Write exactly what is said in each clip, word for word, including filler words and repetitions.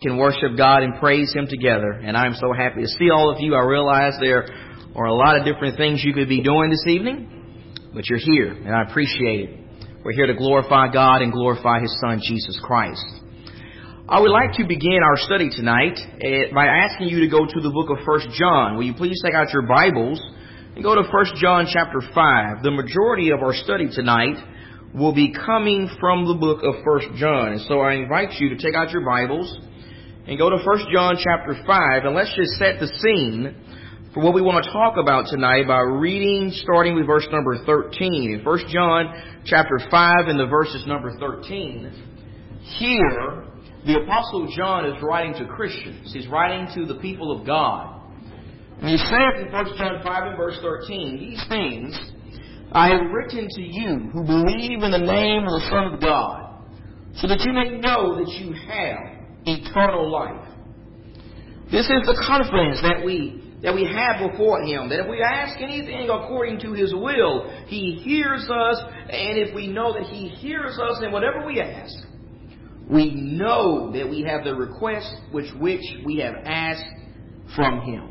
can worship God and praise Him together. And I'm so happy to see all of you. I realize there are a lot of different things you could be doing this evening, but you're here, and I appreciate it. We're here to glorify God and glorify His Son, Jesus Christ. I would like to begin our study tonight by asking you to go to the book of First John. Will you please take out your Bibles and go to First John chapter five. The majority of our study tonight will be coming from the book of First John. And so I invite you to take out your Bibles and go to First John chapter five, and let's just set the scene for what we want to talk about tonight by reading starting with verse number thirteen. In First John chapter five and the verses number thirteen, here the Apostle John is writing to Christians. He's writing to the people of God. And he says in First John five and verse thirteen, "These things I have written to you who believe in the name of the Son of God, so that you may know that you have eternal life." This is the confidence that we that we have before Him, that if we ask anything according to His will, He hears us, and if we know that He hears us in whatever we ask, we know that we have the request which which we have asked from Him.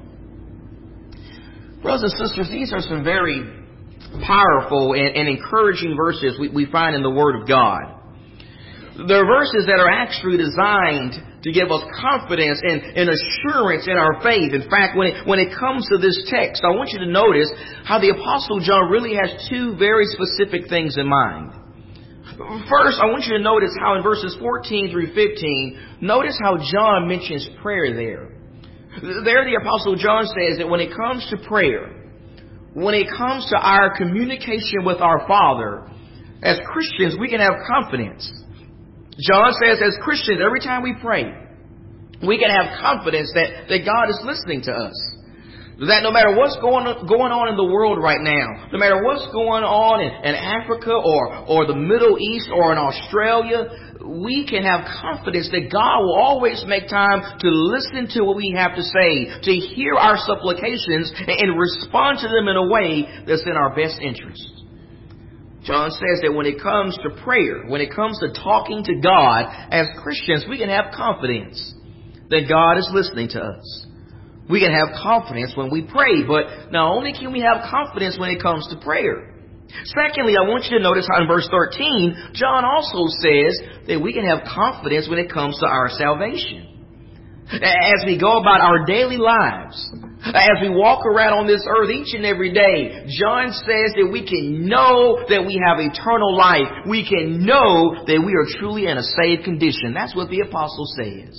Brothers and sisters, these are some very powerful and, and encouraging verses we, we find in the Word of God. They're verses that are actually designed to give us confidence and, and assurance in our faith. In fact, when it, when it comes to this text, I want you to notice how the Apostle John really has two very specific things in mind. First, I want you to notice how in verses fourteen through fifteen, notice how John mentions prayer there. There the Apostle John says that when it comes to prayer, when it comes to our communication with our Father, as Christians, we can have confidence. John says as Christians, every time we pray, we can have confidence that, that God is listening to us. That no matter what's going on, going on in the world right now, no matter what's going on in, in Africa or, or the Middle East or in Australia, we can have confidence that God will always make time to listen to what we have to say, to hear our supplications and respond to them in a way that's in our best interest. John says that when it comes to prayer, when it comes to talking to God, as Christians, we can have confidence that God is listening to us. We can have confidence when we pray, but not only can we have confidence when it comes to prayer. Secondly, I want you to notice how in verse thirteen, John also says that we can have confidence when it comes to our salvation. As we go about our daily lives, as we walk around on this earth each and every day, John says that we can know that we have eternal life. We can know that we are truly in a saved condition. That's what the apostle says.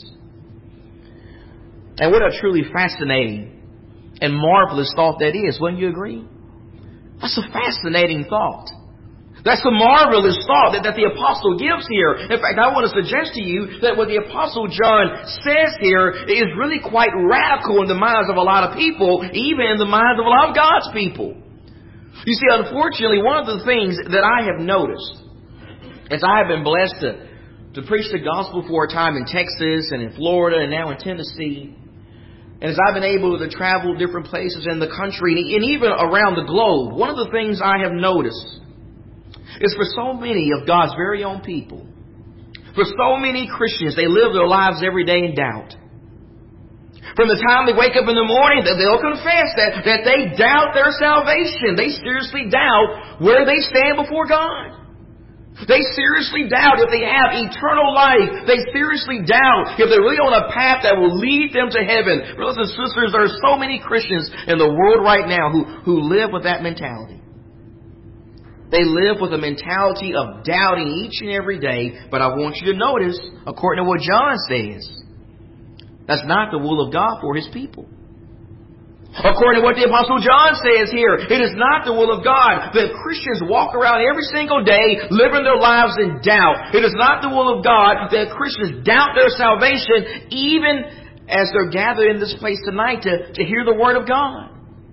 And what a truly fascinating and marvelous thought that is. Wouldn't you agree? That's a fascinating thought. That's a marvelous thought that, that the apostle gives here. In fact, I want to suggest to you that what the apostle John says here is really quite radical in the minds of a lot of people, even in the minds of a lot of God's people. You see, unfortunately, one of the things that I have noticed as I have been blessed to, to preach the gospel for a time in Texas and in Florida and now in Tennessee, and as I've been able to travel different places in the country and even around the globe, one of the things I have noticed is for so many of God's very own people, for so many Christians, they live their lives every day in doubt. From the time they wake up in the morning, they'll confess that, that they doubt their salvation. They seriously doubt where they stand before God. They seriously doubt if they have eternal life. They seriously doubt if they're really on a path that will lead them to heaven. Brothers and sisters, there are so many Christians in the world right now who, who live with that mentality. They live with a mentality of doubting each and every day. But I want you to notice, according to what John says, that's not the will of God for His people. According to what the Apostle John says here, it is not the will of God that Christians walk around every single day living their lives in doubt. It is not the will of God that Christians doubt their salvation even as they're gathered in this place tonight to, to hear the Word of God.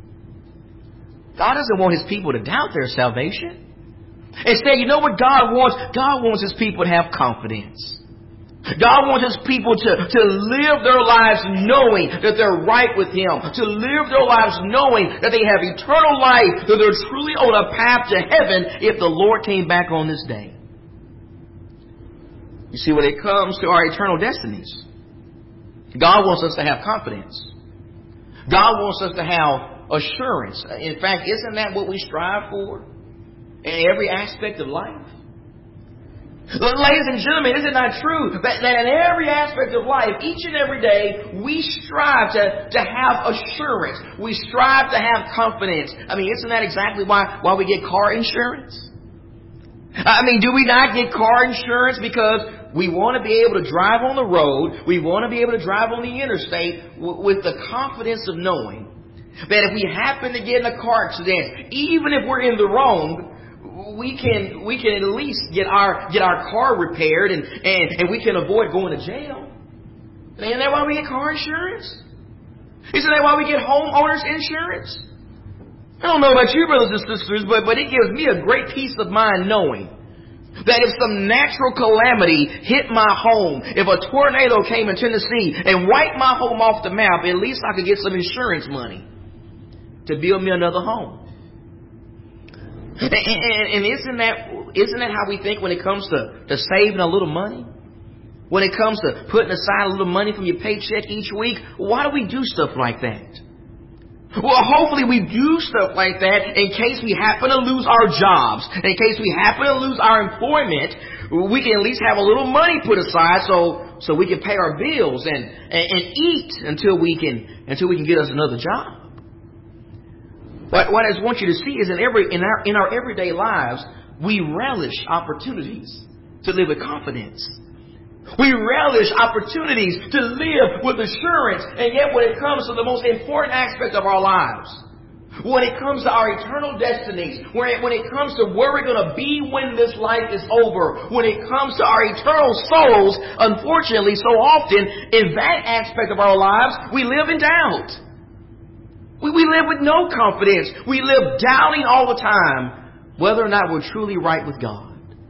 God doesn't want His people to doubt their salvation. Instead, you know what God wants? God wants His people to have confidence. God wants His people to, to live their lives knowing that they're right with Him. To live their lives knowing that they have eternal life. That they're truly on a path to heaven if the Lord came back on this day. You see, when it comes to our eternal destinies, God wants us to have confidence. God wants us to have assurance. In fact, isn't that what we strive for in every aspect of life? Ladies and gentlemen, is it not true that, that in every aspect of life, each and every day, we strive to, to have assurance. We strive to have confidence. I mean, isn't that exactly why, why we get car insurance? I mean, do we not get car insurance because we want to be able to drive on the road, we want to be able to drive on the interstate w- with the confidence of knowing that if we happen to get in a car accident, even if we're in the wrong, we can we can at least get our get our car repaired and, and, and we can avoid going to jail. Isn't that why we get car insurance? Isn't that why we get homeowners insurance? I don't know about you, brothers and sisters, but, but it gives me a great peace of mind knowing that if some natural calamity hit my home, if a tornado came in Tennessee and wiped my home off the map, at least I could get some insurance money to build me another home. And, and, and isn't that isn't that how we think when it comes to, to saving a little money? When it comes to putting aside a little money from your paycheck each week? Why do we do stuff like that? Well, hopefully we do stuff like that in case we happen to lose our jobs. In case we happen to lose our employment, we can at least have a little money put aside so so we can pay our bills and, and, and eat until we can until we can get us another job. What, what I just want you to see is in every in our in our everyday lives, we relish opportunities to live with confidence. We relish opportunities to live with assurance. And yet when it comes to the most important aspect of our lives, when it comes to our eternal destinies, when it, when it comes to where we're going to be when this life is over, when it comes to our eternal souls, unfortunately, so often in that aspect of our lives, we live in doubt. We, we live with no confidence. We live doubting all the time whether or not we're truly right with God.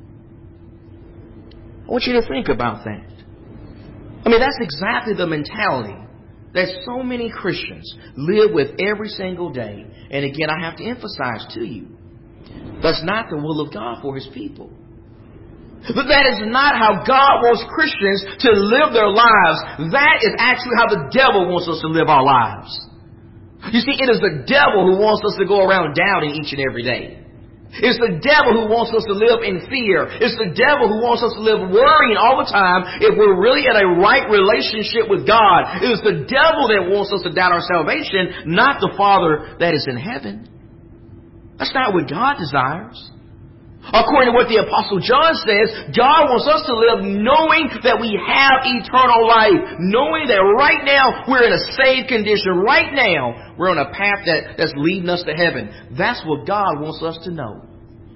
I want you to think about that. I mean, that's exactly the mentality that so many Christians live with every single day. And again, I have to emphasize to you, that's not the will of God for His people. But that is not how God wants Christians to live their lives. That is actually how the devil wants us to live our lives. You see, it is the devil who wants us to go around doubting each and every day. It's the devil who wants us to live in fear. It's the devil who wants us to live worrying all the time if we're really in a right relationship with God. It is the devil that wants us to doubt our salvation, not the Father that is in heaven. That's not what God desires. According to what the Apostle John says, God wants us to live knowing that we have eternal life. Knowing that right now we're in a saved condition. Right now we're on a path that, that's leading us to heaven. That's what God wants us to know.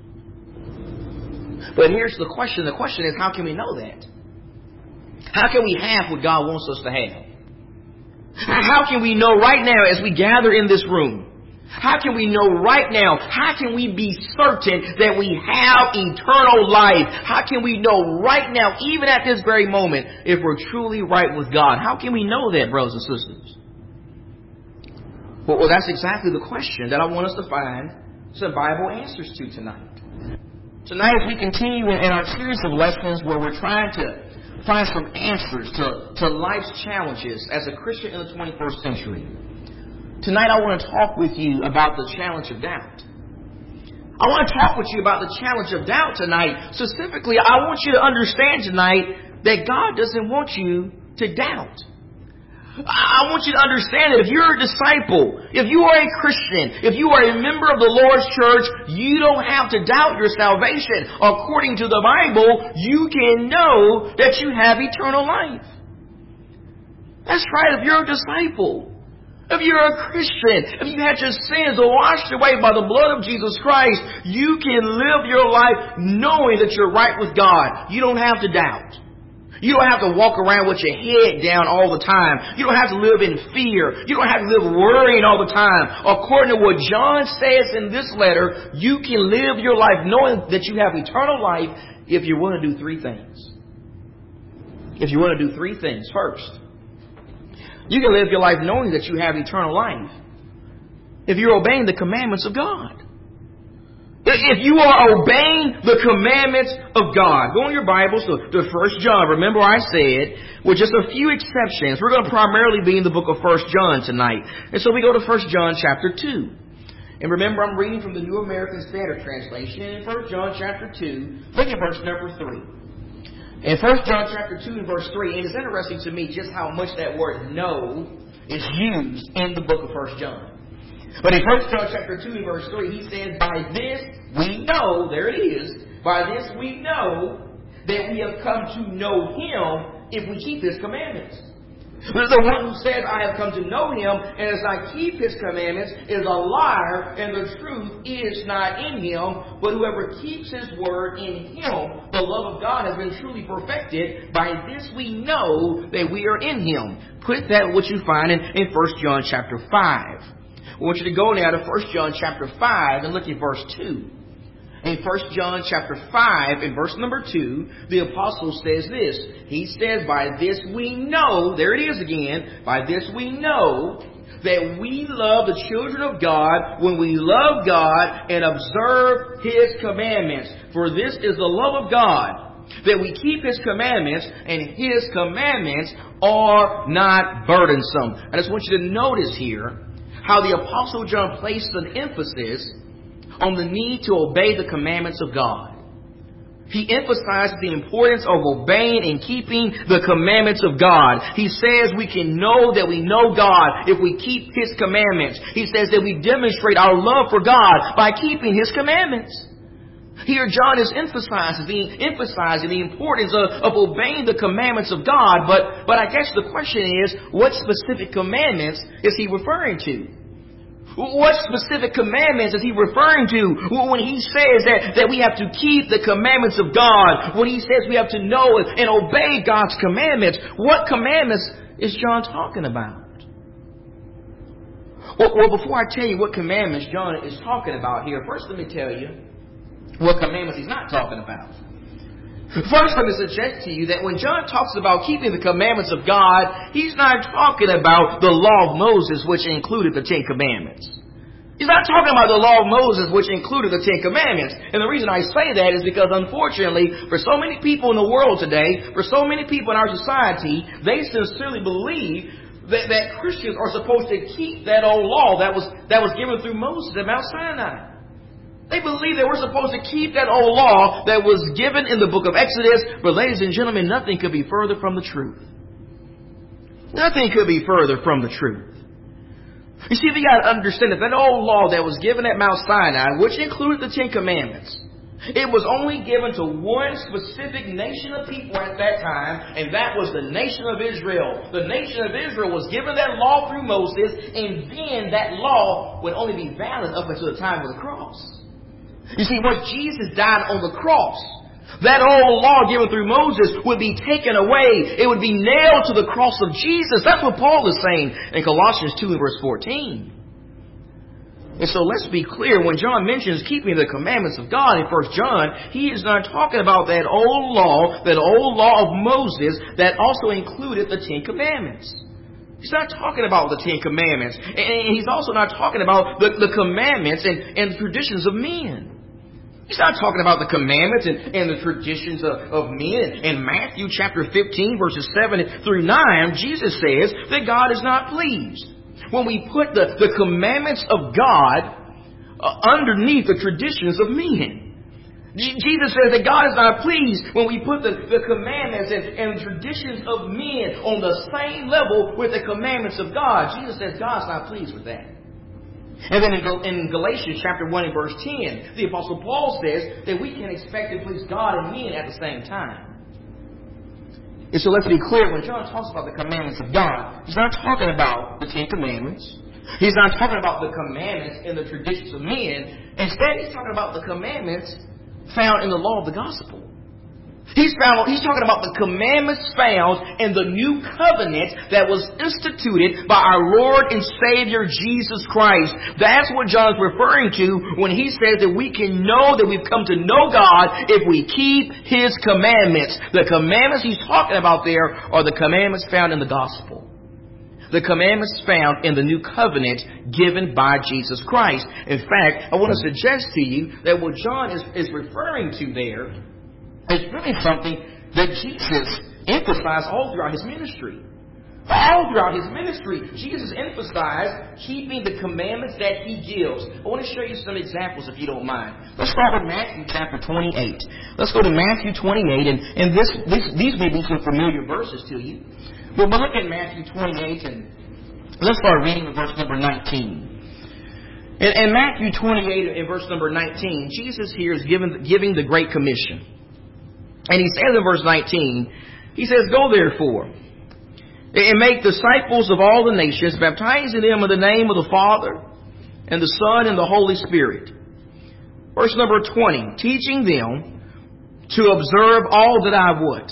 But here's the question. The question is, how can we know that? How can we have what God wants us to have? How can we know right now as we gather in this room? How can we know right now? How can we be certain that we have eternal life? How can we know right now, even at this very moment, if we're truly right with God? How can we know that, brothers and sisters? Well, well, that's exactly the question that I want us to find some Bible answers to tonight. Tonight, as we continue in our series of lessons where we're trying to find some answers to, to life's challenges as a Christian in the twenty-first century. Tonight I want to talk with you about the challenge of doubt. I want to talk with you about the challenge of doubt tonight. Specifically, I want you to understand tonight that God doesn't want you to doubt. I want you to understand that if you're a disciple, if you are a Christian, if you are a member of the Lord's church, you don't have to doubt your salvation. According to the Bible, you can know that you have eternal life. That's right, if you're a disciple. If you're a Christian, if you had your sins washed away by the blood of Jesus Christ, you can live your life knowing that you're right with God. You don't have to doubt. You don't have to walk around with your head down all the time. You don't have to live in fear. You don't have to live worrying all the time. According to what John says in this letter, you can live your life knowing that you have eternal life if you want to do three things. If you want to do three things. First, you can live your life knowing that you have eternal life if you're obeying the commandments of God. If you are obeying the commandments of God. Go in your Bibles to, to First John. Remember I said, with just a few exceptions, we're going to primarily be in the book of First John tonight. And so we go to First John chapter two. And remember, I'm reading from the New American Standard Translation. In First John chapter two, look at verse number three. In First John chapter two and verse three, and it's interesting to me just how much that word know is used in the book of First John. But in First John chapter two and verse three, he says, by this we know, there it is, by this we know that we have come to know Him if we keep His commandments. The one who says, I have come to know Him, and as I keep His commandments, is a liar, and the truth is not in him. But whoever keeps His word, in him the love of God has been truly perfected. By this we know that we are in Him. Put that what you find in, in First John chapter five. I want you to go now to First John chapter five and look at verse two. In First John chapter five, in verse number two, the apostle says this. He says, by this we know, there it is again, by this we know that we love the children of God when we love God and observe His commandments. For this is the love of God, that we keep His commandments, and His commandments are not burdensome. I just want you to notice here how the Apostle John placed an emphasis on the need to obey the commandments of God. He emphasizes the importance of obeying and keeping the commandments of God. He says we can know that we know God if we keep His commandments. He says that we demonstrate our love for God by keeping His commandments. Here John is emphasizing the, emphasizing the importance of, of obeying the commandments of God. But, but I guess the question is, what specific commandments is he referring to? What specific commandments is he referring to when he says that, that we have to keep the commandments of God? When he says we have to know and obey God's commandments? What commandments is John talking about? Well, well, before I tell you what commandments John is talking about here, first let me tell you what commandments he's not talking about. First, let me suggest to you that when John talks about keeping the commandments of God, he's not talking about the law of Moses, which included the Ten Commandments. He's not talking about the law of Moses, which included the Ten Commandments. And the reason I say that is because, unfortunately, for so many people in the world today, for so many people in our society, they sincerely believe that, that Christians are supposed to keep that old law that was, that was given through Moses at Mount Sinai. They believe that we're supposed to keep that old law that was given in the book of Exodus. But ladies and gentlemen, nothing could be further from the truth. Nothing could be further from the truth. You see, we got to understand that that old law that was given at Mount Sinai, which included the Ten Commandments, it was only given to one specific nation of people at that time, and that was the nation of Israel. The nation of Israel was given that law through Moses, and then that law would only be valid up until the time of the cross. You see, once Jesus died on the cross, that old law given through Moses would be taken away. It would be nailed to the cross of Jesus. That's what Paul is saying in Colossians two and verse fourteen. And so let's be clear, when John mentions keeping the commandments of God in First John, he is not talking about that old law, that old law of Moses that also included the Ten Commandments. He's not talking about the Ten Commandments. And he's also not talking about the, the commandments and, and the traditions of men. He's not talking about the commandments and, and the traditions of, of men. In Matthew chapter fifteen, verses seven through nine, Jesus says that God is not pleased when we put the, the commandments of God uh, underneath the traditions of men. G- Jesus says that God is not pleased when we put the, the commandments and, and traditions of men on the same level with the commandments of God. Jesus says God's not pleased with that. And then in, in Galatians chapter one and verse ten, the Apostle Paul says that we can expect to please God and men at the same time. And so let's be clear, when John talks about the commandments of God, he's not talking about the Ten Commandments. He's not talking about the commandments and the traditions of men. Instead, he's talking about the commandments found in the law of the gospel. He's found, he's talking about the commandments found in the new covenant that was instituted by our Lord and Savior Jesus Christ. That's what John's referring to when he says that we can know that we've come to know God if we keep His commandments. The commandments he's talking about there are the commandments found in the gospel. The commandments found in the new covenant given by Jesus Christ. In fact, I want to suggest to you that what John is, is referring to there is really something that Jesus emphasized all throughout his ministry. All throughout his ministry, Jesus emphasized keeping the commandments that he gives. I want to show you some examples if you don't mind. Let's start with Matthew chapter twenty-eight. Let's go to Matthew twenty-eight, and, and this, this, these may be some familiar verses to you. But we'll look at Matthew twenty-eight, and let's start reading with verse number nineteen. In, in Matthew twenty-eight, in verse number nineteen, Jesus here is giving, giving the Great Commission. And he says in verse nineteen, he says, "Go therefore, and make disciples of all the nations, baptizing them in the name of the Father, and the Son, and the Holy Spirit." Verse number twenty, "Teaching them to observe all that I would.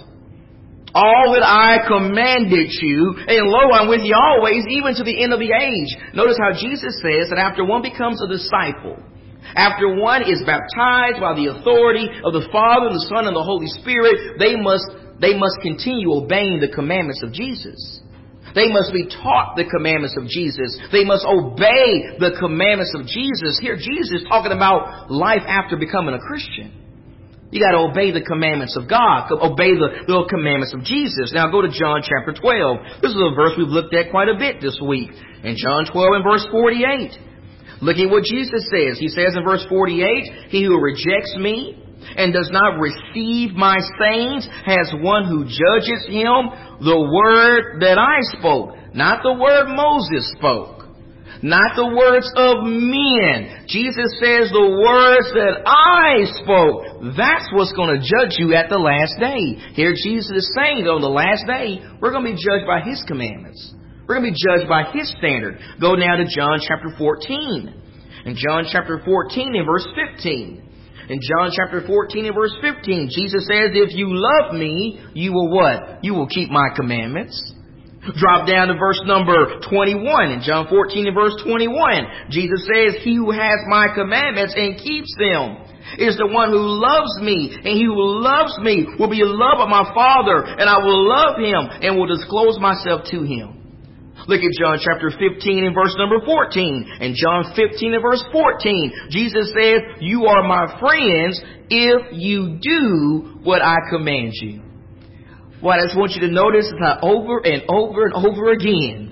All that I commanded you, and lo, I'm with you always, even to the end of the age." Notice how Jesus says that after one becomes a disciple, after one is baptized by the authority of the Father, the Son, and the Holy Spirit, they must They must continue obeying the commandments of Jesus. They must be taught the commandments of Jesus. They must obey the commandments of Jesus. Here, Jesus is talking about life after becoming a Christian. You got to obey the commandments of God. Obey the, the commandments of Jesus. Now go to John chapter twelve. This is a verse we've looked at quite a bit this week. In John twelve and verse forty-eight. Look at what Jesus says. He says in verse forty-eight, "He who rejects me and does not receive my sayings has one who judges him. The word that I spoke," not the word Moses spoke, not the words of men. Jesus says the words that I spoke, that's what's going to judge you at the last day. Here Jesus is saying that on the last day, we're going to be judged by his commandments. We're going to be judged by his standard. Go now to John chapter fourteen. In John chapter fourteen and verse fifteen. In John chapter fourteen and verse fifteen, Jesus says, "If you love me, you will" what? "You will keep my commandments." Drop down to verse number twenty-one. In John fourteen and verse twenty-one, Jesus says, "He who has my commandments and keeps them is the one who loves me, and he who loves me will be loved by my Father, and I will love him and will disclose myself to him." Look at John chapter fifteen and verse number fourteen. In John fifteen and verse fourteen, Jesus says, "You are my friends if you do what I command you." What I just want you to notice is how over and over and over again,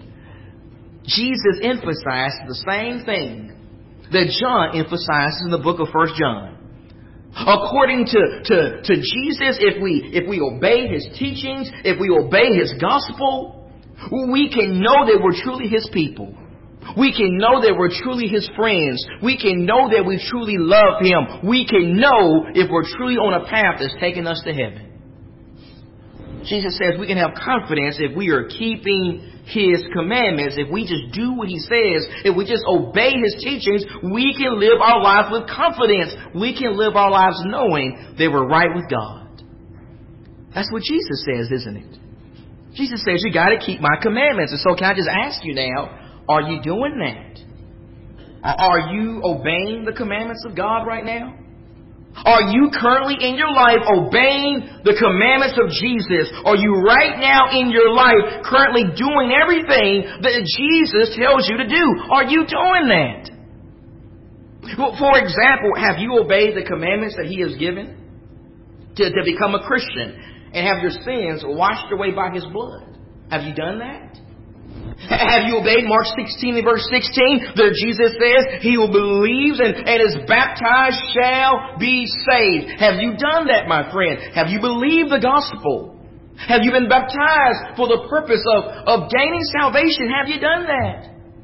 Jesus emphasized the same thing that John emphasizes in the book of First John. According to, to, to Jesus, if we, if we obey his teachings, if we obey his gospel, we can know that we're truly his people. We can know that we're truly his friends. We can know that we truly love him. We can know if we're truly on a path that's taking us to heaven. Jesus says we can have confidence if we are keeping his commandments. If we just do what he says, if we just obey his teachings, we can live our lives with confidence. We can live our lives knowing that we're right with God. That's what Jesus says, isn't it? Jesus says, you got to keep my commandments. And so can I just ask you now, are you doing that? Are you obeying the commandments of God right now? Are you currently in your life obeying the commandments of Jesus? Are you right now in your life currently doing everything that Jesus tells you to do? Are you doing that? Well, for example, have you obeyed the commandments that he has given to, to become a Christian and have your sins washed away by his blood? Have you done that? Have you obeyed Mark sixteen and verse sixteen? There Jesus says, he who believes and, and is baptized shall be saved. Have you done that, my friend? Have you believed the gospel? Have you been baptized for the purpose of, of gaining salvation? Have you done that?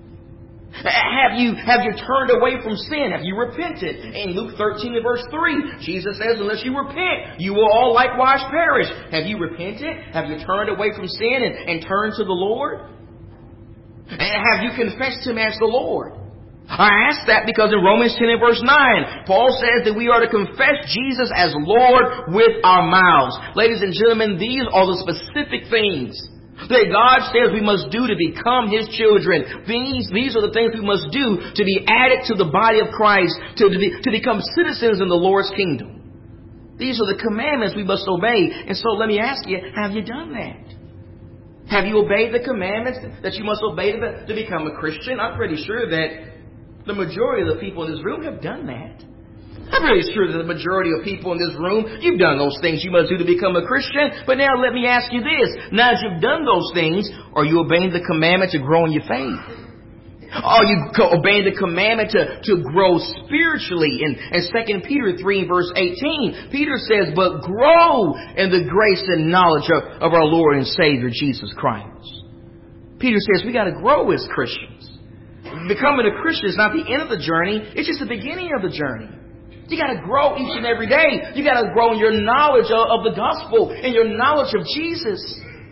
Have you, have you turned away from sin? Have you repented? In Luke thirteen and verse three, Jesus says, unless you repent, you will all likewise perish. Have you repented? Have you turned away from sin and, and turned to the Lord? And have you confessed him as the Lord? I ask that because in Romans ten and verse nine, Paul says that we are to confess Jesus as Lord with our mouths. Ladies and gentlemen, these are the specific things that God says we must do to become his children. These, these are the things we must do to be added to the body of Christ, to, to, be, to become citizens in the Lord's kingdom. These are the commandments we must obey. And so let me ask you, have you done that? Have you obeyed the commandments that you must obey to, to become a Christian? I'm pretty sure that the majority of the people in this room have done that. I'm pretty sure that the majority of people in this room, you've done those things you must do to become a Christian. But now let me ask you this. Now as you've done those things, are you obeying the commandment to grow in your faith? Are you obeying the commandment to, to grow spiritually? In, in Second Peter three verse eighteen, Peter says, but grow in the grace and knowledge of, of our Lord and Savior Jesus Christ. Peter says we got to grow as Christians. Becoming a Christian is not the end of the journey. It's just the beginning of the journey. You got to grow each and every day. You got to grow in your knowledge of, of the gospel and your knowledge of Jesus.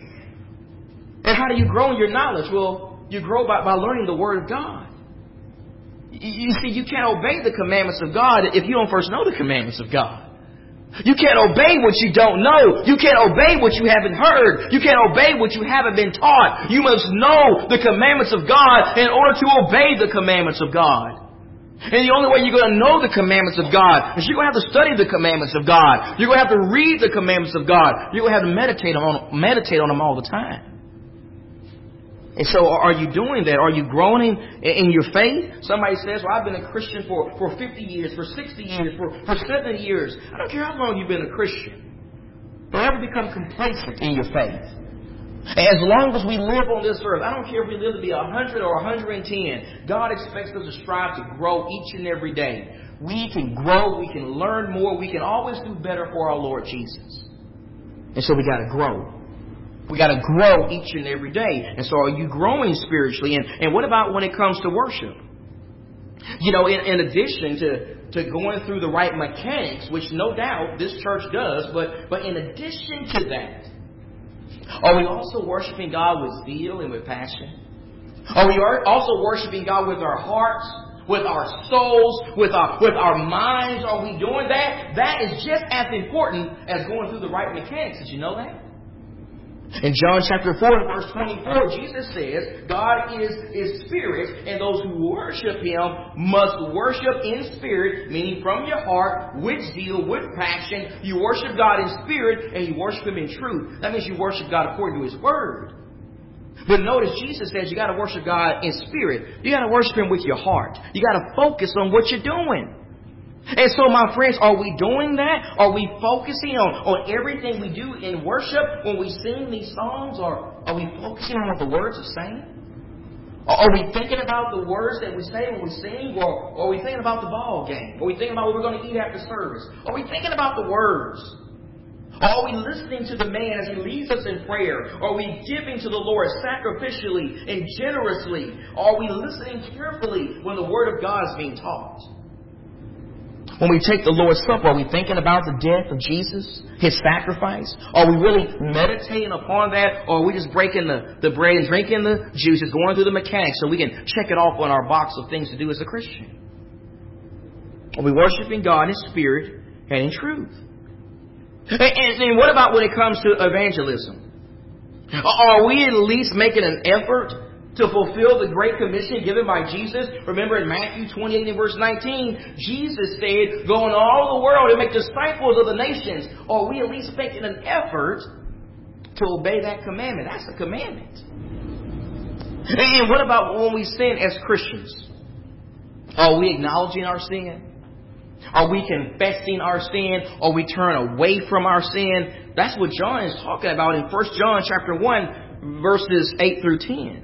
And how do you grow in your knowledge? Well, you grow by, by learning the Word of God. You, you see, you can't obey the commandments of God if you don't first know the commandments of God. You can't obey what you don't know. You can't obey what you haven't heard. You can't obey what you haven't been taught. You must know the commandments of God in order to obey the commandments of God. And the only way you're going to know the commandments of God is you're going to have to study the commandments of God. You're going to have to read the commandments of God. You're going to have to meditate on, meditate on them all the time. And so are you doing that? Are you growing in your faith? Somebody says, well, I've been a Christian for, for fifty years, for sixty years, for, for seventy years. I don't care how long you've been a Christian. Don't ever become complacent in your faith. As long as we live on this earth, I don't care if we live to be one hundred or one hundred ten, God expects us to strive to grow each and every day. We can grow, we can learn more, we can always do better for our Lord Jesus. And so we got to grow. We got to grow each and every day. And so are you growing spiritually? And, and what about when it comes to worship? You know, in, in addition to, to going through the right mechanics, which no doubt this church does, but, but in addition to that, are we also worshiping God with zeal and with passion? Are we also worshiping God with our hearts, with our souls, with our with our minds? Are we doing that? That is just as important as going through the right mechanics. Did you know that? In John chapter four, verse twenty-four, Jesus says, God is, is spirit, and those who worship Him must worship in spirit, meaning from your heart, with zeal, with passion. You worship God in spirit, and you worship Him in truth. That means you worship God according to His Word. But notice Jesus says you got to worship God in spirit. You got to worship Him with your heart. You got to focus on what you're doing. And so, my friends, are we doing that? Are we focusing on, on everything we do in worship when we sing these songs? Or are we focusing on what the words are saying? Or are we thinking about the words that we say when we sing? Or, or are we thinking about the ball game? Are we thinking about what we're going to eat after service? Are we thinking about the words? Are we listening to the man as he leads us in prayer? Are we giving to the Lord sacrificially and generously? Are we listening carefully when the Word of God is being taught? When we take the Lord's Supper, are we thinking about the death of Jesus, His sacrifice? Are we really meditating upon that? Or are we just breaking the, the bread and drinking the juice, just going through the mechanics so we can check it off on our box of things to do as a Christian? Are we worshiping God in spirit and in truth? And, and, and what about when it comes to evangelism? Are we at least making an effort to fulfill the Great Commission given by Jesus? Remember in Matthew twenty-eight and verse nineteen, Jesus said, go into all the world and make disciples of the nations. Or are we at least making an effort to obey that commandment? That's a commandment. And what about when we sin as Christians? Are we acknowledging our sin? Are we confessing our sin? Or we turn away from our sin? That's what John is talking about in First John chapter one, verses eight through ten.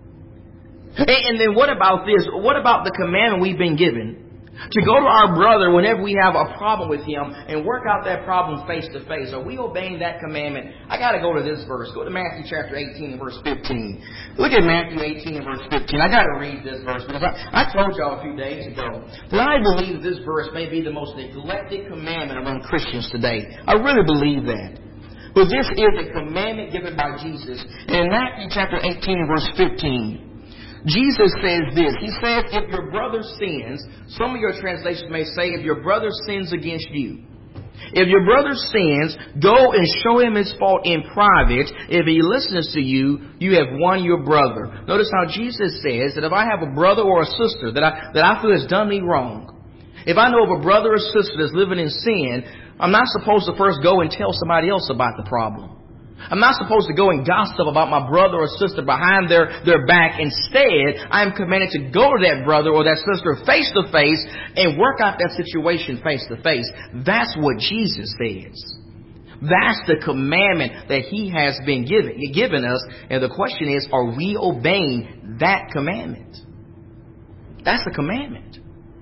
And then what about this? What about the commandment we've been given to go to our brother whenever we have a problem with him and work out that problem face to face? Are we obeying that commandment? I got to go to this verse. Go to Matthew chapter eighteen and verse fifteen. Look at Matthew eighteen and verse fifteen. I got to read this verse because I, I told y'all a few days ago that I believe this verse may be the most neglected commandment among Christians today. I really believe that. But this is a commandment given by Jesus. And in Matthew chapter eighteen and verse fifteen, Jesus says this. He says, if your brother sins, some of your translations may say, if your brother sins against you. If your brother sins, go and show him his fault in private. If he listens to you, you have won your brother. Notice how Jesus says that if I have a brother or a sister that I, that I feel has done me wrong, if I know of a brother or sister that's living in sin, I'm not supposed to first go and tell somebody else about the problem. I'm not supposed to go and gossip about my brother or sister behind their, their back. Instead, I am commanded to go to that brother or that sister face to face and work out that situation face to face. That's what Jesus says. That's the commandment that He has been given, given us. And the question is, are we obeying that commandment? That's the commandment.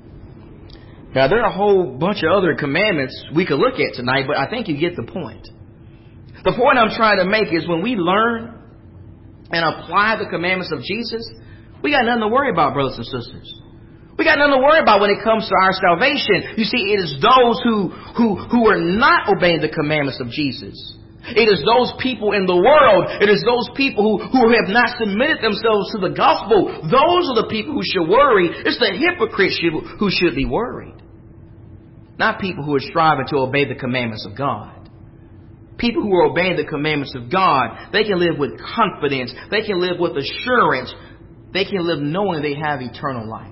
Now, there are a whole bunch of other commandments we could look at tonight, but I think you get the point. The point I'm trying to make is when we learn and apply the commandments of Jesus, we got nothing to worry about, brothers and sisters. We got nothing to worry about when it comes to our salvation. You see, it is those who, who, who are not obeying the commandments of Jesus. It is those people in the world. It is those people who, who have not submitted themselves to the gospel. Those are the people who should worry. It's the hypocrites who should be worried. Not people who are striving to obey the commandments of God. People who are obeying the commandments of God, they can live with confidence. They can live with assurance. They can live knowing they have eternal life.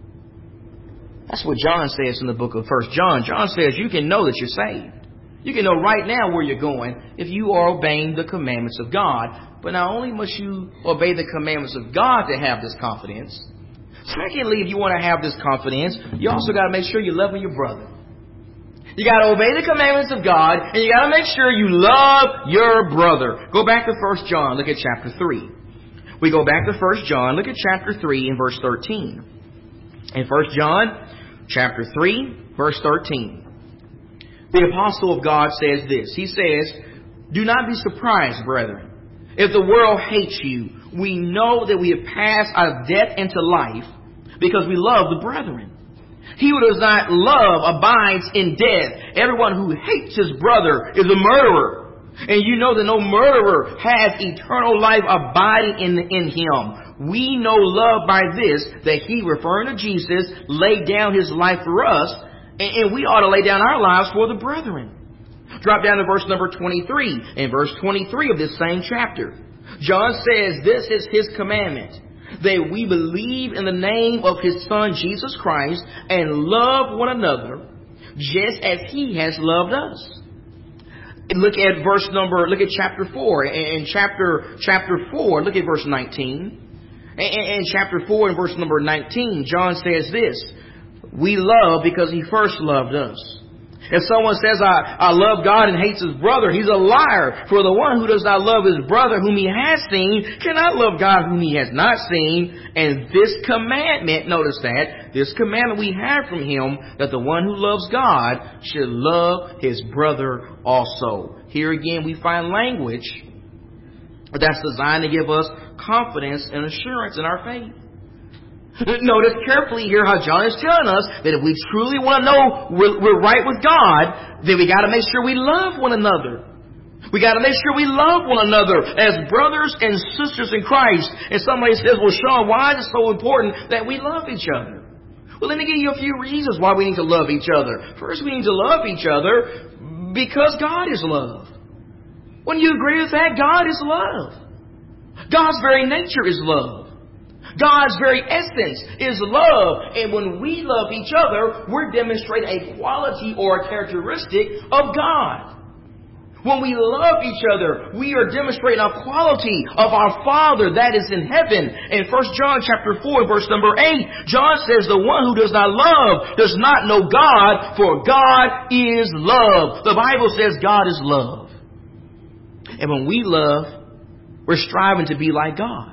That's what John says in the book of First John. John says you can know that you're saved. You can know right now where you're going if you are obeying the commandments of God. But not only must you obey the commandments of God to have this confidence. Secondly, if you want to have this confidence, you also got to make sure you're loving your brother. You got to obey the commandments of God, and you got to make sure you love your brother. Go back to First John, look at chapter three. We go back to First John, look at chapter three and verse thirteen. In First John, chapter three, verse thirteen. The apostle of God says this. He says, "Do not be surprised, brethren, if the world hates you. We know that we have passed out of death into life because we love the brethren. He who does not love abides in death. Everyone who hates his brother is a murderer. And you know that no murderer has eternal life abiding in, in him. We know love by this, that He, referring to Jesus, laid down His life for us, and, and we ought to lay down our lives for the brethren." Drop down to verse number twenty-three. In verse twenty-three of this same chapter, John says, "This is His commandment, that we believe in the name of His Son, Jesus Christ, and love one another, just as He has loved us." Look at verse number, look at chapter four. In chapter, chapter four, look at verse nineteen. In chapter four and verse number nineteen, John says this, "We love because He first loved us. If someone says, I, I love God and hates his brother, he's a liar. For the one who does not love his brother whom he has seen cannot love God whom he has not seen. And this commandment," notice that, "this commandment we have from Him, that the one who loves God should love his brother also." Here again we find language that's designed to give us confidence and assurance in our faith. Notice carefully here how John is telling us that if we truly want to know we're, we're right with God, then we got to make sure we love one another. We got to make sure we love one another as brothers and sisters in Christ. And somebody says, "Well, Sean, why is it so important that we love each other?" Well, let me give you a few reasons why we need to love each other. First, we need to love each other because God is love. Wouldn't you agree with that? God is love. God's very nature is love. God's very essence is love. And when we love each other, we're demonstrating a quality or a characteristic of God. When we love each other, we are demonstrating a quality of our Father that is in heaven. In First John chapter four, verse number eight, John says, "The one who does not love does not know God, for God is love." The Bible says God is love. And when we love, we're striving to be like God.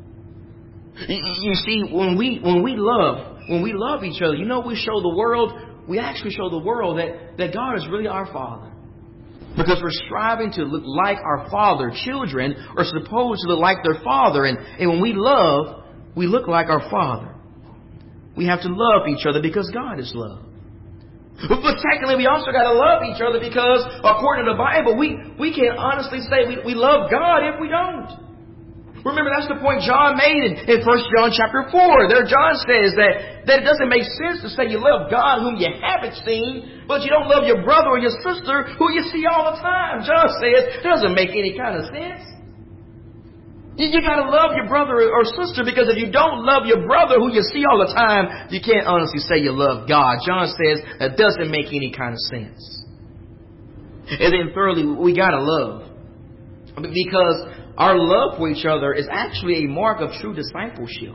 You see, when we when we love, when we love each other, you know, we show the world, we actually show the world that, that God is really our Father. Because we're striving to look like our Father. Children are supposed to look like their Father. And, and when we love, we look like our Father. We have to love each other because God is love. But secondly, we also got to love each other because, according to the Bible, we, we can't honestly say we, we love God if we don't. Remember, that's the point John made in, in First John chapter four. There John says that, that it doesn't make sense to say you love God whom you haven't seen, but you don't love your brother or your sister who you see all the time. John says it doesn't make any kind of sense. You, you got to love your brother or sister, because if you don't love your brother who you see all the time, you can't honestly say you love God. John says that doesn't make any kind of sense. And then thirdly, we got to love. Because our love for each other is actually a mark of true discipleship.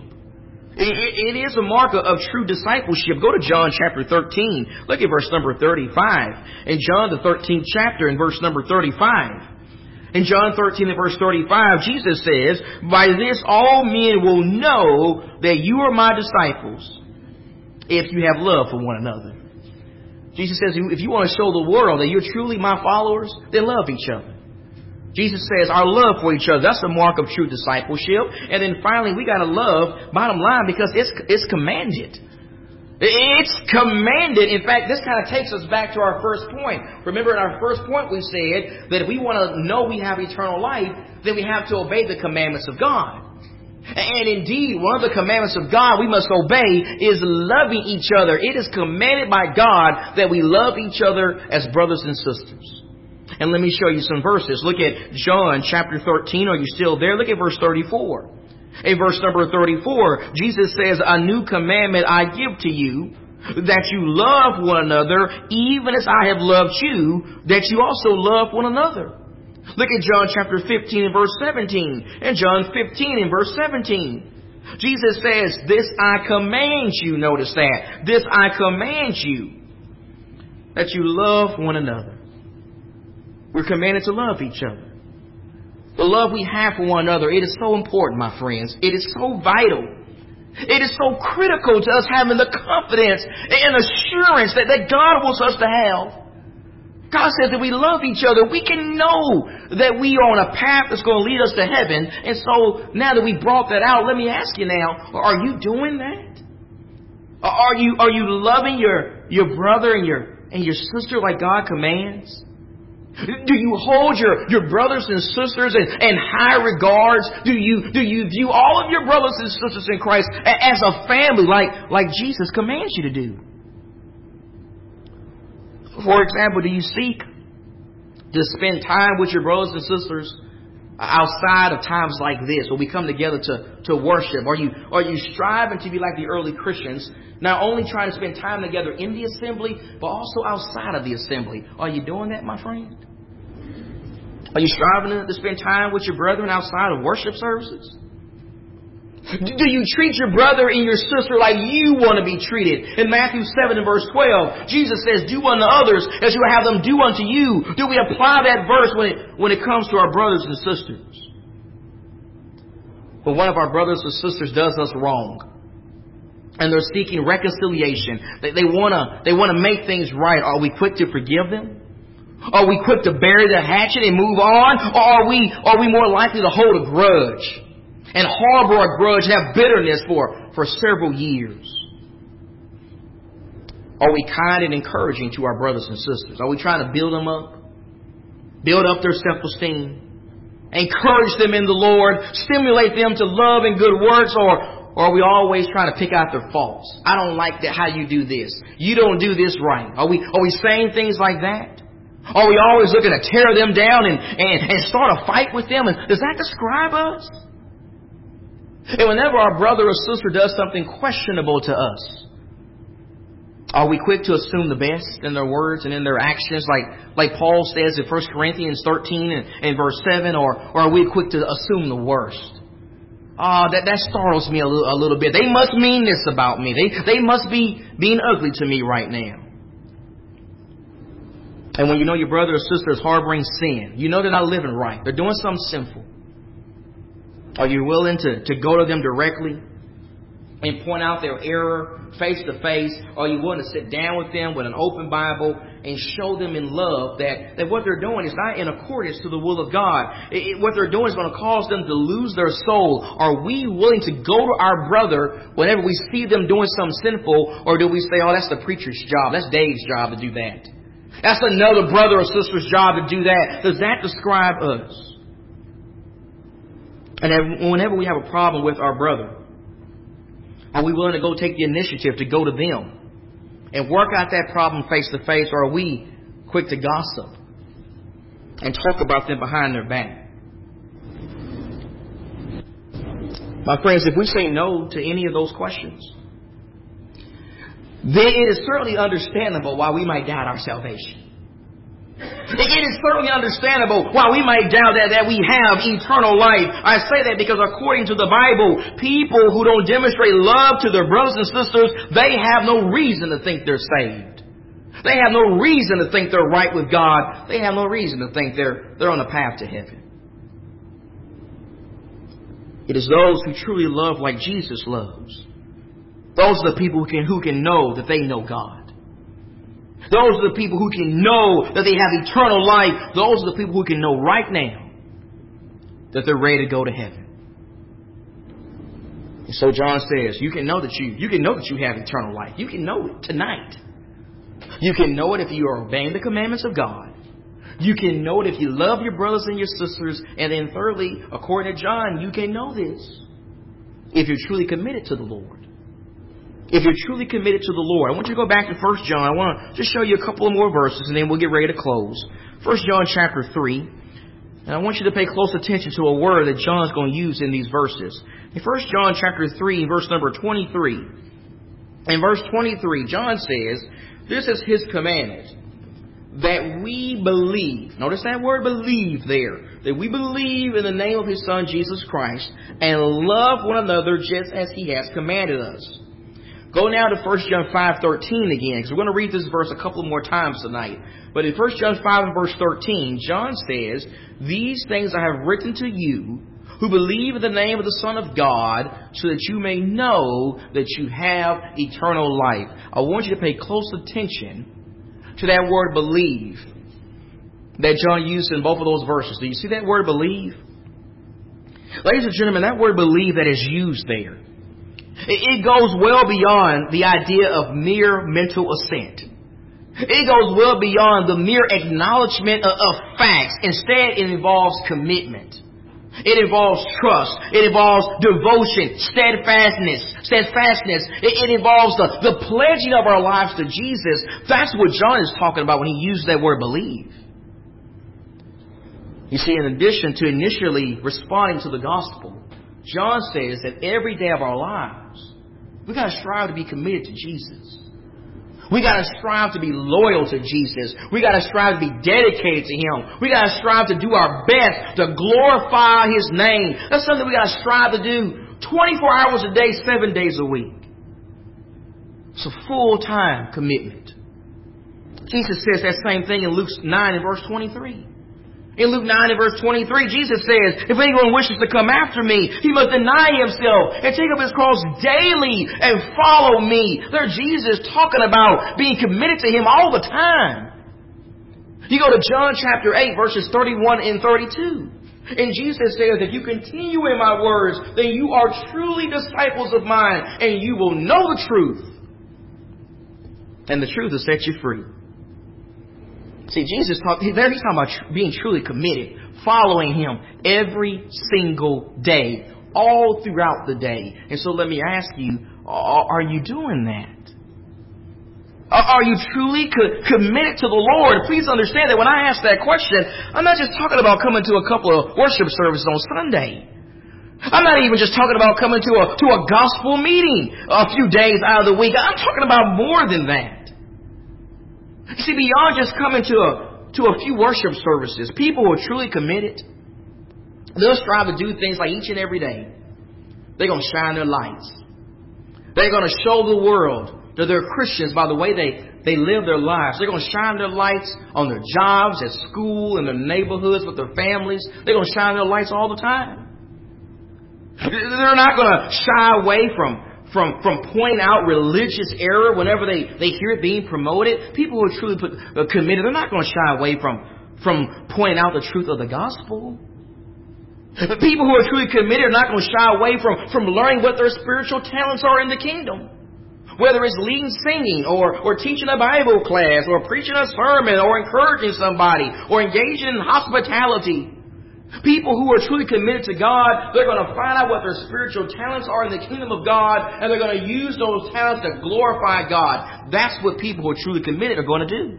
It, it is a mark of true discipleship. Go to John chapter thirteen. Look at verse number thirty-five. In John the thirteenth chapter and verse number thirty-five. In John thirteen and verse thirty-five, Jesus says, "By this all men will know that you are my disciples, if you have love for one another." Jesus says, if you want to show the world that you're truly my followers, then love each other. Jesus says our love for each other, that's the mark of true discipleship. And then finally, we got to love, bottom line, because it's it's commanded. It's commanded. In fact, this kind of takes us back to our first point. Remember, in our first point, we said that if we want to know we have eternal life, then we have to obey the commandments of God. And indeed, one of the commandments of God we must obey is loving each other. It is commanded by God that we love each other as brothers and sisters. And let me show you some verses. Look at John chapter thirteen. Are you still there? Look at verse thirty-four. In verse number thirty-four, Jesus says, "A new commandment I give to you, that you love one another, even as I have loved you, that you also love one another." Look at John chapter fifteen and verse seventeen. And John fifteen and verse seventeen. Jesus says, "This I command you," notice that, "this I command you, that you love one another." We're commanded to love each other. The love we have for one another, it is so important, my friends. It is so vital. It is so critical to us having the confidence and assurance that, that God wants us to have. God says that we love each other. We can know that we are on a path that's going to lead us to heaven. And so now that we brought that out, let me ask you now, are you doing that? Are you, are you loving your, your brother and your, and your sister like God commands? Do you hold your, your brothers and sisters in, in high regards? Do you, do you view all of your brothers and sisters in Christ as a family like, like Jesus commands you to do? For example, do you seek to spend time with your brothers and sisters outside of times like this, where we come together to, to worship? Are you, are you striving to be like the early Christians, not only trying to spend time together in the assembly, but also outside of the assembly? Are you doing that, my friend? Are you striving to spend time with your brethren outside of worship services? Do you treat your brother and your sister like you want to be treated? In Matthew seven and verse twelve, Jesus says, "Do unto others as you will have them do unto you." Do we apply that verse when it, when it comes to our brothers and sisters? When one of our brothers or sisters does us wrong, and they're seeking reconciliation, they, they want to they want to make things right, are we quick to forgive them? Are we quick to bury the hatchet and move on? Or are we, are we more likely to hold a grudge and harbor a grudge and have bitterness for, for several years? Are we kind and encouraging to our brothers and sisters? Are we trying to build them up? Build up their self-esteem? Encourage them in the Lord? Stimulate them to love and good works? Or, or are we always trying to pick out their faults? I don't like that, how you do this. You don't do this right. Are we, are we saying things like that? Are we always looking to tear them down and, and, and start a fight with them? And does that describe us? And whenever our brother or sister does something questionable to us, are we quick to assume the best in their words and in their actions, like like Paul says in First Corinthians thirteen and, and verse seven, or, or are we quick to assume the worst? Ah, uh, that, that startles me a little, a little bit. They must mean this about me. They, they must be being ugly to me right now. And when you know your brother or sister is harboring sin, you know they're not living right, they're doing something sinful, are you willing to, to go to them directly and point out their error face to face? Are you willing to sit down with them with an open Bible and show them in love that, that what they're doing is not in accordance to the will of God? It, it, what they're doing is going to cause them to lose their soul. Are we willing to go to our brother whenever we see them doing something sinful? Or do we say, oh, that's the preacher's job, that's Dave's job to do that? That's another brother or sister's job to do that. Does that describe us? And whenever we have a problem with our brother, are we willing to go take the initiative to go to them and work out that problem face to face? Or are we quick to gossip and talk about them behind their back? My friends, if we say no to any of those questions, then it is certainly understandable why we might doubt our salvation. It is certainly understandable why we might doubt that, that we have eternal life. I say that because according to the Bible, people who don't demonstrate love to their brothers and sisters, they have no reason to think they're saved. They have no reason to think they're right with God. They have no reason to think they're, they're on the path to heaven. It is those who truly love like Jesus loves. Those are the people who can, who can know that they know God. Those are the people who can know that they have eternal life. Those are the people who can know right now that they're ready to go to heaven. And so John says, you can know that you, you can know that you have eternal life. You can know it tonight. You can know it if you are obeying the commandments of God. You can know it if you love your brothers and your sisters. And then thirdly, according to John, you can know this if you're truly committed to the Lord. If you're truly committed to the Lord. I want you to go back to First John. I want to just show you a couple of more verses and then we'll get ready to close. First John chapter three. And I want you to pay close attention to a word that John's going to use in these verses. In First John chapter three, verse number twenty-three. In verse twenty-three, John says, this is his commandment, that we believe. Notice that word believe there. That we believe in the name of his Son, Jesus Christ, and love one another just as he has commanded us. Go now to First John five thirteen again, because we're going to read this verse a couple more times tonight. But in First John five and verse thirteen, John says, these things I have written to you who believe in the name of the Son of God, so that you may know that you have eternal life. I want you to pay close attention to that word believe that John used in both of those verses. Do you see that word believe? Ladies and gentlemen, that word believe that is used there, it goes well beyond the idea of mere mental assent. It goes well beyond the mere acknowledgement of, of facts. Instead, it involves commitment. It involves trust. It involves devotion, steadfastness, steadfastness. It, it involves the, the pledging of our lives to Jesus. That's what John is talking about when he used that word believe. You see, in addition to initially responding to the gospel, John says that every day of our lives, we got to strive to be committed to Jesus. We got to strive to be loyal to Jesus. We got to strive to be dedicated to him. We got to strive to do our best to glorify his name. That's something we got to strive to do twenty-four hours a day, seven days a week. It's a full-time commitment. Jesus says that same thing in Luke nine and verse twenty-three. In Luke nine and verse twenty-three, Jesus says, if anyone wishes to come after me, he must deny himself and take up his cross daily and follow me. There's Jesus talking about being committed to him all the time. You go to John chapter eight, verses thirty-one and thirty-two. And Jesus says, if you continue in my words, then you are truly disciples of mine, and you will know the truth. And the truth will set you free. See, Jesus talked, there he's talking about being truly committed, following him every single day, all throughout the day. And so let me ask you, are you doing that? Are you truly co- committed to the Lord? Please understand that when I ask that question, I'm not just talking about coming to a couple of worship services on Sunday. I'm not even just talking about coming to a, to a gospel meeting a few days out of the week. I'm talking about more than that. You see, beyond just coming to a, to a few worship services, people who are truly committed, they'll strive to do things like each and every day. They're going to shine their lights. They're going to show the world that they're Christians by the way they, they live their lives. They're going to shine their lights on their jobs, at school, in their neighborhoods, with their families. They're going to shine their lights all the time. They're not going to shy away from From, from pointing out religious error whenever they, they hear it being promoted. People who are truly put, uh, committed, they're not going to shy away from, from pointing out the truth of the gospel. The people who are truly committed are not going to shy away from, from learning what their spiritual talents are in the kingdom. Whether it's leading singing or, or teaching a Bible class or preaching a sermon or encouraging somebody or engaging in hospitality. People who are truly committed to God, they're going to find out what their spiritual talents are in the kingdom of God, and they're going to use those talents to glorify God. That's what people who are truly committed are going to do.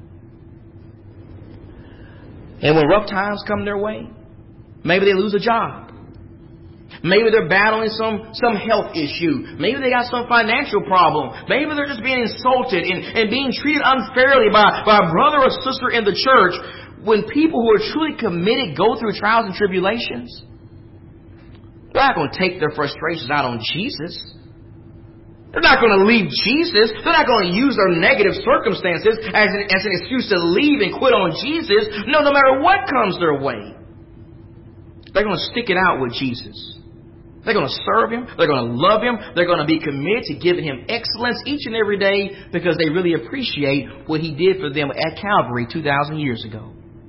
And when rough times come their way, maybe they lose a job. Maybe they're battling some, some health issue. Maybe they got some financial problem. Maybe they're just being insulted and, and being treated unfairly by, by a brother or sister in the church. when people who are truly committed go through trials and tribulations, they're not going to take their frustrations out on Jesus. They're not going to leave Jesus. They're not going to use their negative circumstances as an, as an excuse to leave and quit on Jesus. No, no matter what comes their way, they're going to stick it out with Jesus. They're going to serve Him. They're going to love Him. They're going to be committed to giving Him excellence each and every day because they really appreciate what He did for them at Calvary two thousand years ago.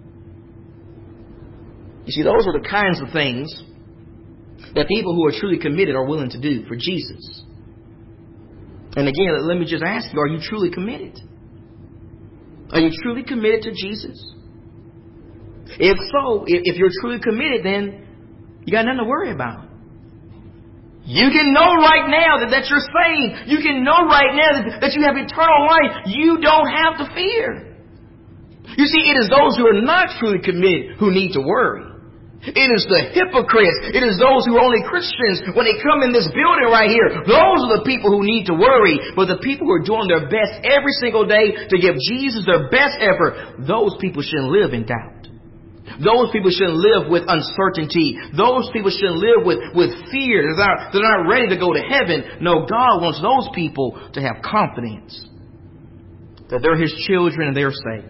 You see, those are the kinds of things that people who are truly committed are willing to do for Jesus. And again, let me just ask you, are you truly committed? Are you truly committed to Jesus? If so, if you're truly committed, then you got nothing to worry about. You can know right now that, that you're saved. You can know right now that, that you have eternal life. You don't have to fear. You see, it is those who are not truly committed who need to worry. It is the hypocrites. It is those who are only Christians when they come in this building right here. Those are the people who need to worry. But the people who are doing their best every single day to give Jesus their best effort, those people shouldn't live in doubt. Those people shouldn't live with uncertainty. Those people shouldn't live with, with fear. They're not, they're not ready to go to heaven. No, God wants those people to have confidence that they're His children and they're saved.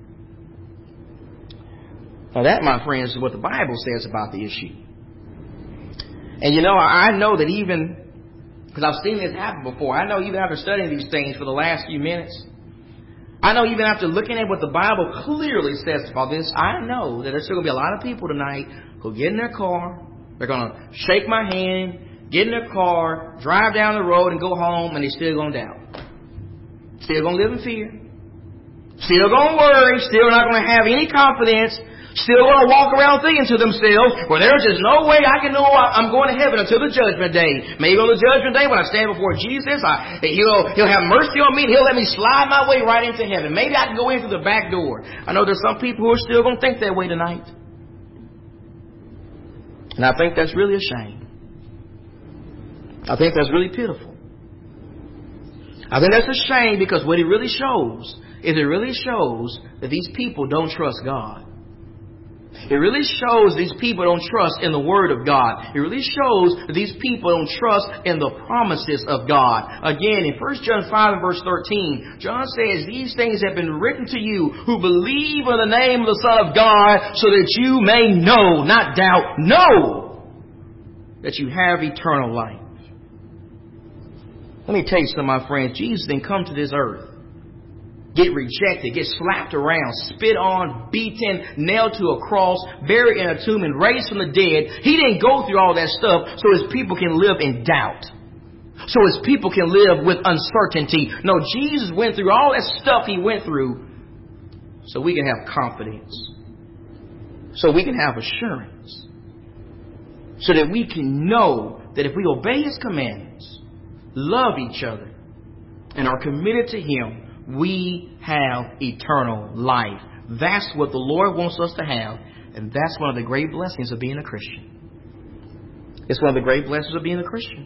Now that, my friends, is what the Bible says about the issue. And you know, I know that even, because I've seen this happen before, I know even after studying these things for the last few minutes, I know even after looking at what the Bible clearly says about this, I know that there's still going to be a lot of people tonight who get in their car, they're going to shake my hand, get in their car, drive down the road and go home, and they're still going to doubt. Still going to live in fear. Still going to worry. Still not going to have any confidence. Still going to walk around thinking to themselves, well, there's just no way I can know I'm going to heaven until the judgment day. Maybe on the judgment day when I stand before Jesus, I, he'll, he'll have mercy on me and He'll let me slide my way right into heaven. Maybe I can go in through the back door. I know there's some people who are still going to think that way tonight. And I think that's really a shame. I think that's really pitiful. I think that's a shame because what it really shows is it really shows that these people don't trust God. It really shows these people don't trust in the Word of God. It really shows that these people don't trust in the promises of God. Again, in First John five and verse thirteen, John says, these things have been written to you who believe in the name of the Son of God so that you may know, not doubt, know that you have eternal life. Let me tell you something, my friends. Jesus didn't come to this earth, get rejected, get slapped around, spit on, beaten, nailed to a cross, buried in a tomb, and raised from the dead. He didn't go through all that stuff so His people can live in doubt, so His people can live with uncertainty. No, Jesus went through all that stuff He went through so we can have confidence, so we can have assurance, so that we can know that if we obey His commandments, love each other, and are committed to Him, we have eternal life. That's what the Lord wants us to have. And that's one of the great blessings of being a Christian. It's one of the great blessings of being a Christian.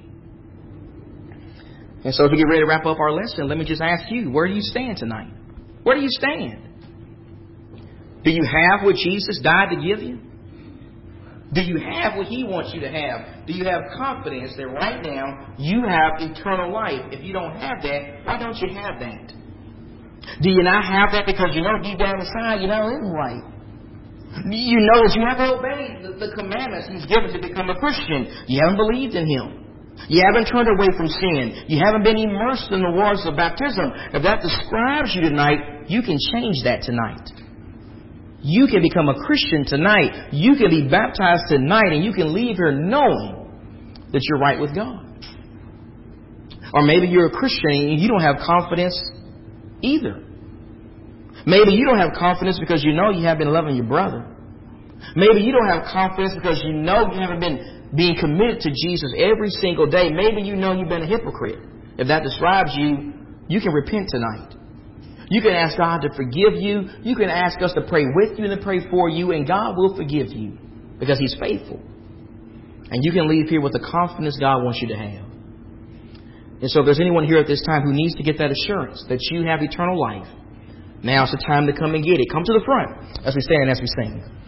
And so as we get ready to wrap up our lesson, let me just ask you, where do you stand tonight? Where do you stand? Do you have what Jesus died to give you? Do you have what He wants you to have? Do you have confidence that right now you have eternal life? If you don't have that, why don't you have that? Do you not have that because you know deep down inside you're not living right? You know that you haven't obeyed the, the commandments He's given to become a Christian. You haven't believed in Him. You haven't turned away from sin. You haven't been immersed in the waters of baptism. If that describes you tonight, you can change that tonight. You can become a Christian tonight. You can be baptized tonight, and you can leave here knowing that you're right with God. Or maybe you're a Christian and you don't have confidence either. Maybe you don't have confidence because you know you haven't been loving your brother. Maybe you don't have confidence because you know you haven't been being committed to Jesus every single day. Maybe you know you've been a hypocrite. If that describes you, you can repent tonight. You can ask God to forgive you. You can ask us to pray with you and to pray for you, and God will forgive you because He's faithful. And you can leave here with the confidence God wants you to have. And so if there's anyone here at this time who needs to get that assurance that you have eternal life, Now's the time to come and get it. Come to the front as we stand and as we sing.